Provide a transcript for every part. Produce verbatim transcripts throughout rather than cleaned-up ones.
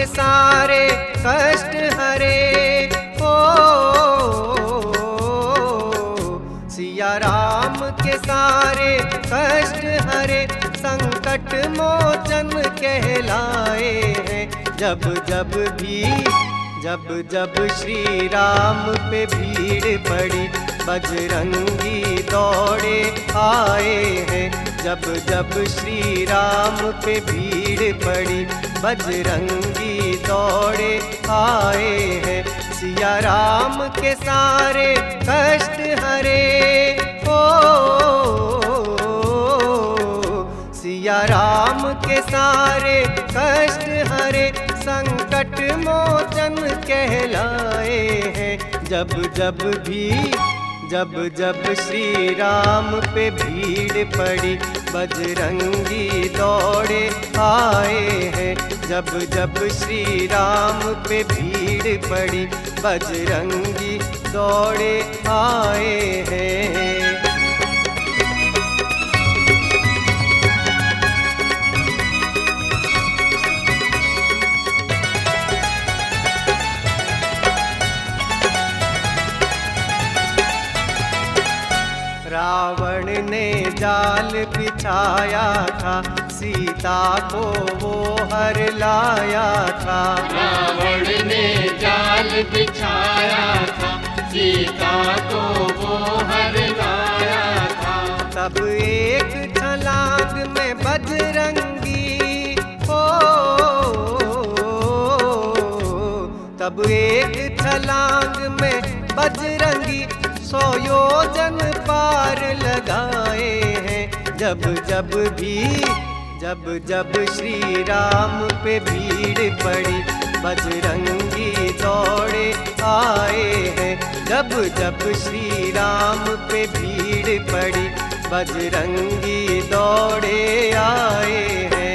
के सारे कष्ट हरे। ओ सिया राम के सारे कष्ट हरे, संकट मोचन कहलाए हैं। जब जब भी जब जब श्री राम पे भीड़ पड़ी, बजरंगी दौड़े आए हैं। जब जब श्री राम पे भीड़ पड़ी, बजरंगी दौड़े आए हैं। सिया राम के सारे कष्ट हरे। ओ सिया राम के सारे कष्ट हरे, संकट मोचन कहलाए हैं। जब जब भी जब जब श्री राम पे भीड़ पड़ी, बजरंगी दौड़े आए हैं। जब जब श्री राम पे भीड़ पड़ी, बजरंगी दौड़े आए हैं। रावण ने जाल बिछाया था, सीता को वो हर लाया था। रावण ने जाल बिछाया था, सीता को वो हर लाया था। तब एक छलांग में बजरंगी, ओ तब एक छलांग में बजरंगी सौ योजन पार लगाए हैं। जब जब भी जब जब श्री राम पे भीड़ पड़ी, बजरंगी दौड़े आए हैं। जब जब श्री राम पे भीड़ पड़ी, बजरंगी दौड़े आए हैं।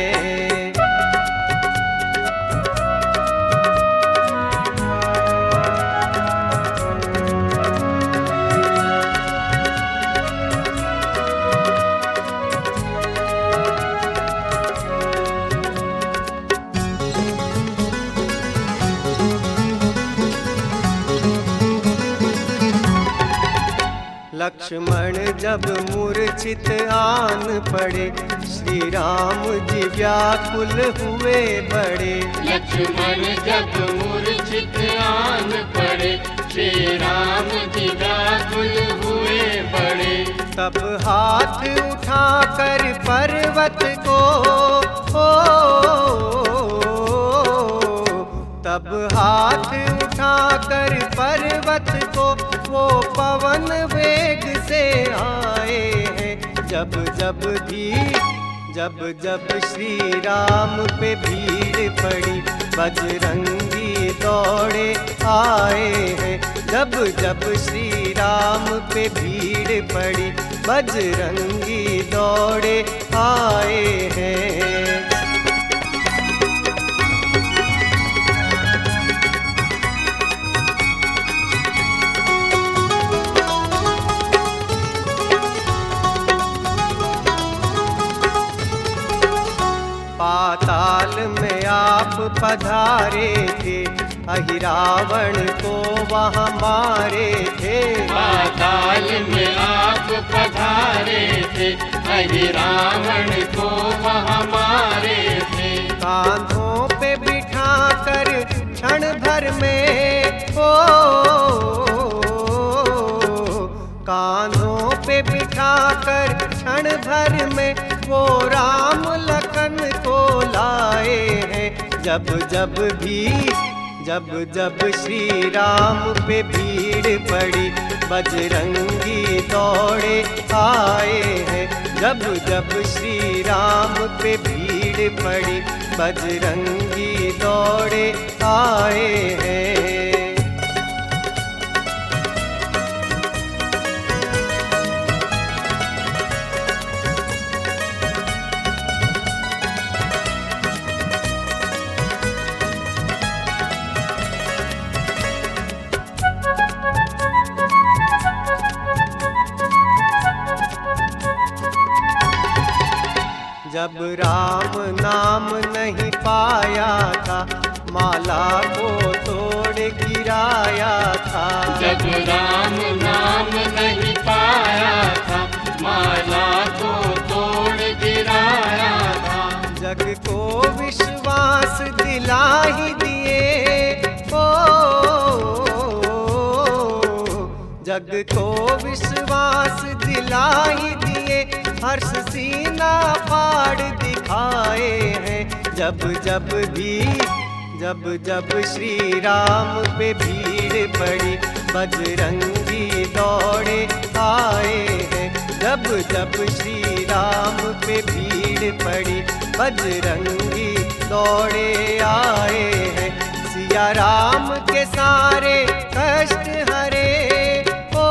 लक्ष्मण जब मूर्छित आन पड़े, श्री राम जी व्याकुल हुए बड़े। लक्ष्मण जब मूर्छित आन पड़े, श्री राम जी व्याकुल हुए बड़े। तब हाथ उठाकर पर्वत को, ओ तब हाथ उठाकर पर्वत को वो पवन वेग से आए हैं। जब जब भी जब जब श्री राम पे भीड़ पड़ी, बजरंगी दौड़े आए हैं। जब जब श्री राम पे भीड़ पड़ी, बजरंगी दौड़े आए हैं। पाताल में आप पधारे थे, अहिरावण को वहाँ मारे थे। पाताल में आप पधारे थे, अहिरावण को वहाँ मारे थे। कांधों पे बिठा कर क्षण भर में, ओ कांधों पे बिठा कर क्षण भर में वो राम लखन को लाए हैं। जब जब भी जब जब श्री राम पे भीड़ पड़ी, बजरंगी दौड़े आए हैं। जब जब श्री राम पे भीड़ पड़ी, बजरंगी दौड़े आए हैं। जब राम नाम नहीं पाया था, को तोड़ गिराया था। जब राम नाम नहीं पाया था, माला को तोड़ गिराया था। जग को विश्वास दिला ही दिए, ओ जग को विश्वास दिला ही दिए, हर्ष सीना फाड़ दिखाए हैं। जब जब भी जब जब श्री राम पे भीड़ पड़ी, बजरंगी दौड़े आए हैं। जब जब श्री राम पे भीड़ पड़ी, बजरंगी दौड़े आए हैं। सिया राम के सारे कष्ट हरे, ओ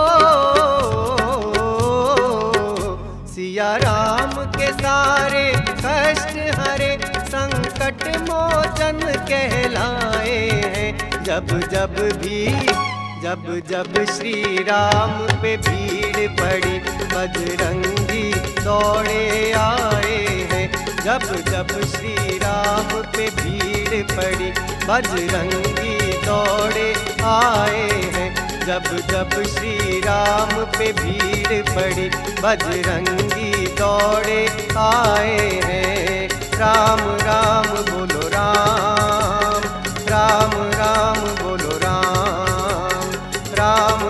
सिया राम के सारे कष्ट हरे, संकट मोचन कहलाए हैं। जब जब भी जब जब श्री राम पे भीड़ पड़ी, बजरंगी दौड़े आए हैं। जब जब श्री राम पे भीड़ पड़ी, बजरंगी दौड़े आए हैं। जब जब श्री राम पे भीड़ पड़ी, बजरंगी दौड़े आए हैं। राम राम बोलो राम, राम राम बोलो राम, राम